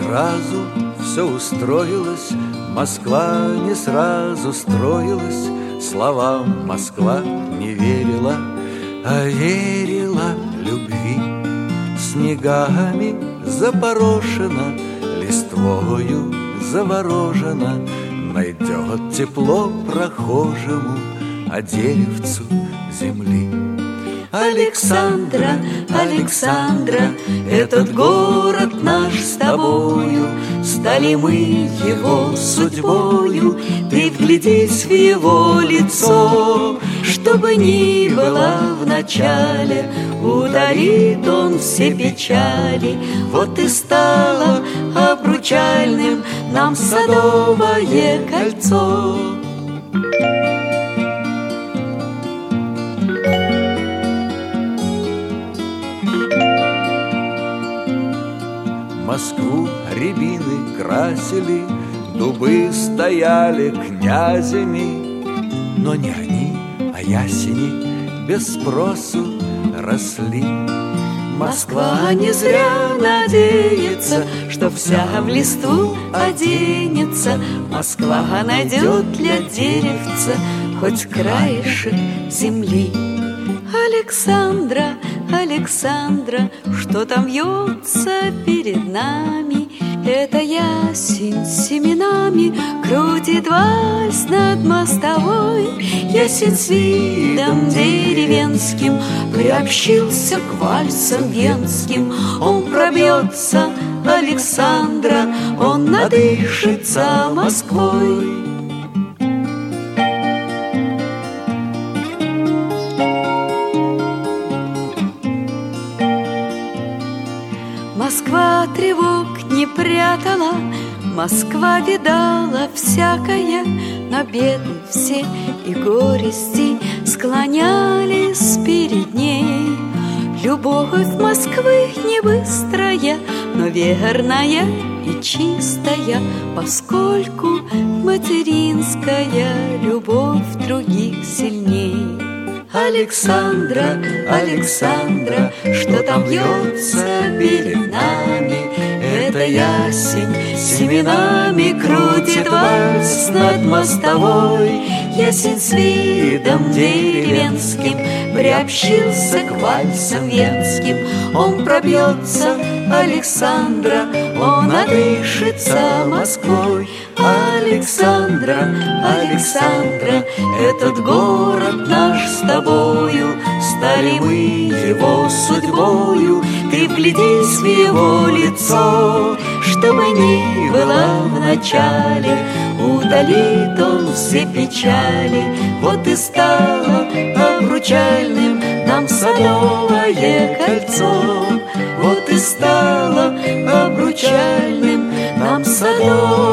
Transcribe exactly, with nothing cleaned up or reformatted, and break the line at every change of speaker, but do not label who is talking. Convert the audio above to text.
сразу все устроилось, Москва не сразу строилась, словам Москва не верила, а верила любви. Снегами запорошена, листвою заворожена, найдет тепло прохожему, а деревцу земли.
Александра, Александра, этот город наш с тобою, стали мы его судьбою. Ты вглядись в его лицо, чтобы ни было в начале, ударит он все печали. Вот и стало обручальным нам Садовое кольцо.
Москву рябины красили, дубы стояли князями, но не они, а ясени без спросу росли.
Москва не зря надеется, что вся в листву оденется. Москва найдет для деревца хоть краешек земли. Александра, Александра, что там вьется перед нами? Это ясень с семенами крутит вальс над мостовой. Ясень с видом деревенским приобщился к вальсам венским. Он пробьется, Александра, он надышится Москвой. Москва тревог не прятала, Москва видала всякое, но беды все и горести склонялись перед ней. Любовь Москвы не быстрая, но верная и чистая, поскольку материнская любовь других сильней. Александра, Александра, что там вьется перед нами? Это ясень с семенами крутит вальс над мостовой. Ясень с видом деревенским приобщился к вальсам венским. Он пробьется, Александра, он надышится Москвой. Александра, Александра, этот город наш с тобою, стали мы его судьбою. Ты вглядись в его лицо, чтобы ни было в начале, удалит он все печали. Вот и стало обручальным нам Садовое кольцо. Вот и стало обручальным нам Садовое